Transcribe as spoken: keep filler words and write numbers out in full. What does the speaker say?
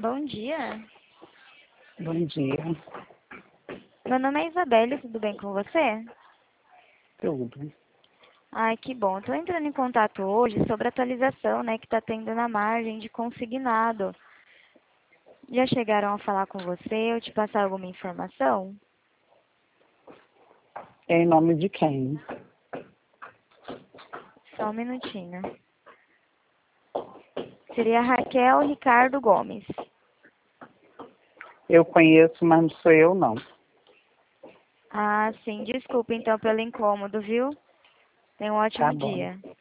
Bom dia. Bom dia. Meu nome é Isabelle, tudo bem com você? Tudo. Ai, que bom. Estou entrando em contato hoje sobre a atualização, né, que está tendo na margem de consignado. Já chegaram a falar com você ou te passar alguma informação? É em nome de quem? Só um minutinho. Seria Raquel Ricardo Gomes. Eu conheço, mas não sou eu, não. Ah, sim. Desculpa, então, pelo incômodo, viu? Tenha um Tá ótimo bom. dia.